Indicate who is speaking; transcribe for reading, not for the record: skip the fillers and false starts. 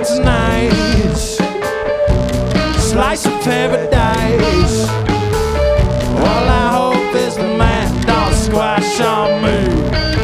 Speaker 1: tonight. Slice of paradise. All I hope is the